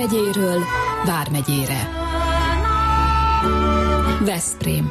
megyéről Vármegyére. Veszprém.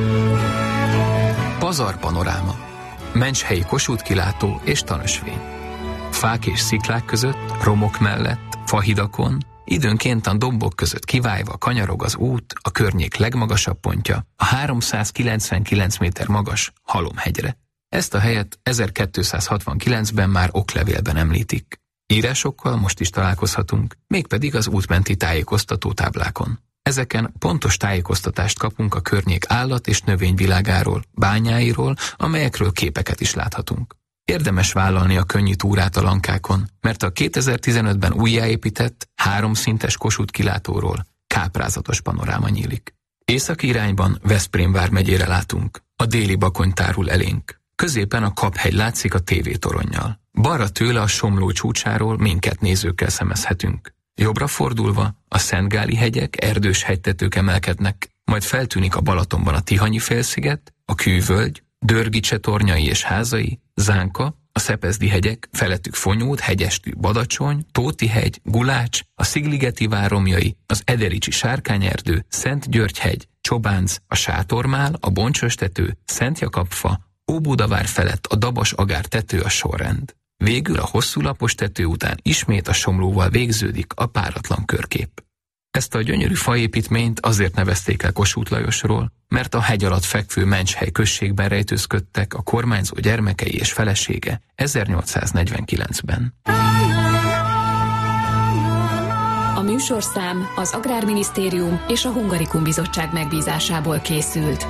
Pazar panoráma. Mencshelyi kossuth-kilátó és tanösvény. Fák és sziklák között, romok mellett, fahidakon, időnként a dombok között kiválva kanyarog az út a környék legmagasabb pontja, a 399 méter magas Halomhegyre. Ezt a helyet 1269-ben már oklevélben említik. Írásokkal most is találkozhatunk, mégpedig az útmenti tájékoztató táblákon. Ezeken pontos tájékoztatást kapunk a környék állat- és növényvilágáról, bányáiról, amelyekről képeket is láthatunk. Érdemes vállalni a könnyű túrát a lankákon, mert a 2015-ben újjáépített, 3 szintes Kossuth-kilátóról káprázatos panoráma nyílik. Északi irányban Veszprém vármegyére látunk, a déli Bakony tárul elénk. Középen a Kaphegy látszik a tévétoronnyal. Balra tőle a Somló csúcsáról minket nézőkkel szemezhetünk. Jobbra fordulva a Szentgáli hegyek, erdős hegytetők emelkednek, majd feltűnik a Balatonban a Tihanyi-félsziget, a Kővölgy, Dörgicse tornyai és házai, Zánka, a Szepezdi hegyek, felettük Fonyód, Hegyestű, Badacsony, Tóti-hegy, Gulács, a Szigligeti váromjai, az Edericsi sárkányerdő, Szent-György-hegy, Csobánc, a Sátormál, a Boncsöstető, Szent-Jakab-fa, Óbudavár felett a Dabas-agár tető a sorrend. Végül a hosszú lapos tető után ismét a Somlóval végződik a páratlan körkép. Ezt a gyönyörű faépítményt azért nevezték el Kossuth Lajosról, mert a hegy alatt fekvő Mencshely községben rejtőzködtek a kormányzó gyermekei és felesége 1849-ben. A műsorszám az Agrárminisztérium és a Hungarikum Bizottság megbízásából készült.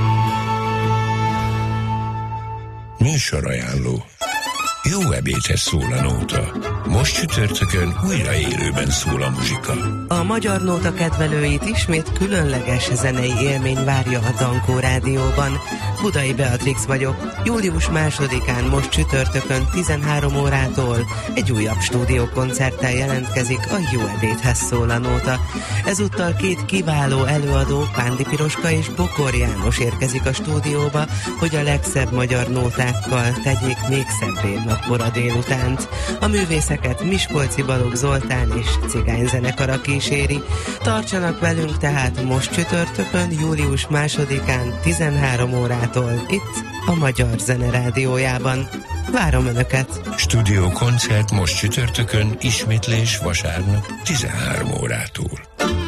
Műsorajánló. Jó ebédhez szól a nóta. Most csütörtökön újra élőben szól a muzsika. A Magyar Nóta kedvelőit ismét különleges zenei élmény várja a Dankó Rádióban. Budai Beatrix vagyok. Július 2-án most csütörtökön 13 órától egy újabb stúdiókoncerttel jelentkezik a Jó ebédhez szól a nóta. Ezúttal 2 kiváló előadó, Pándi Piroska és Bokor János érkezik a stúdióba, hogy a legszebb magyar nótákkal tegyék még szebbé napkora délutánt. A művészeket Miskolci Balogh Zoltán és cigányzenekara kíséri. Tartsanak velünk tehát most csütörtökön, július 2-án 13 órától itt a Magyar Zene Rádiójában. Várom Önöket! Stúdiókoncert most csütörtökön, ismétlés vasárnap 13 órától.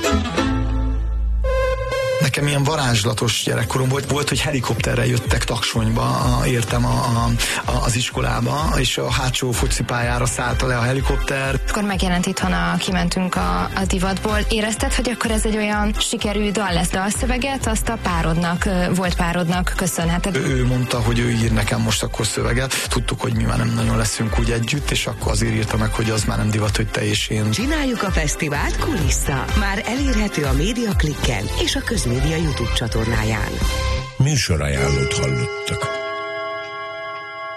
Nekem ilyen varázslatos gyerekkorom volt, hogy helikopterrel jöttek Taksonyba, értem az iskolába, és a hátsó focipályára szállta le a helikopter. Akkor megjelent itthon, kimentünk a divatból. Érezted, hogy akkor ez egy olyan sikerű dal lesz? Dalszöveget azt a volt párodnak köszönheted? Ő mondta, hogy ő ír nekem most akkor szöveget. Tudtuk, hogy mi már nem nagyon leszünk úgy együtt, és akkor azért írta meg, hogy az már nem divat, hogy te és én. Csináljuk a fesztivált kulissza. Már elérhető a Média Klikken és a Közmédia YouTube csatornáján. Műsorajánlót hallottak.